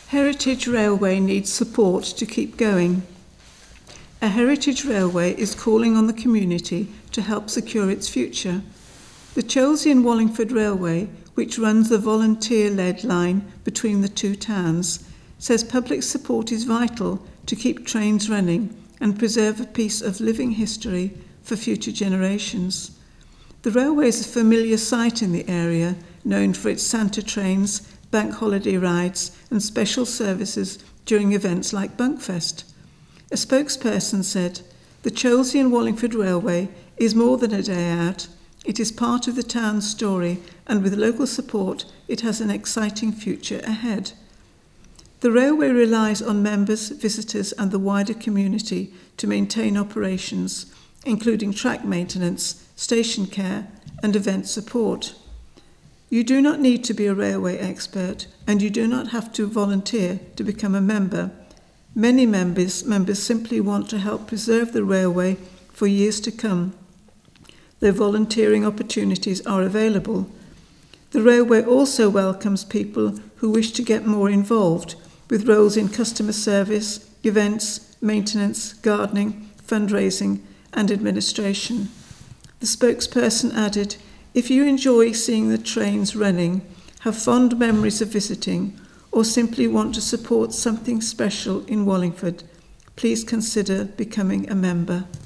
Heritage Railway needs support to keep going. A heritage railway is calling on the community to help secure its future. The Chelsea and Wallingford Railway, which runs the volunteer-led line between the two towns, says public support is vital to keep trains running and preserve a piece of living history for future generations. The railway is a familiar sight in the area, known for its Santa trains, bank holiday rides and special services during events like Bunkfest. A spokesperson said, "The Chelsea and Wallingford Railway is more than a day out. It is part of the town's story, and with local support, it has an exciting future ahead." The railway relies on members, visitors and the wider community to maintain operations, including track maintenance, station care and event support. You do not need to be a railway expert, and you do not have to volunteer to become a member. Many members simply want to help preserve the railway for years to come. Their volunteering opportunities are available. The railway also welcomes people who wish to get more involved, with roles in customer service, events, maintenance, gardening, fundraising and administration. The spokesperson added, "If you enjoy seeing the trains running, have fond memories of visiting, or simply want to support something special in Wallingford, please consider becoming a member."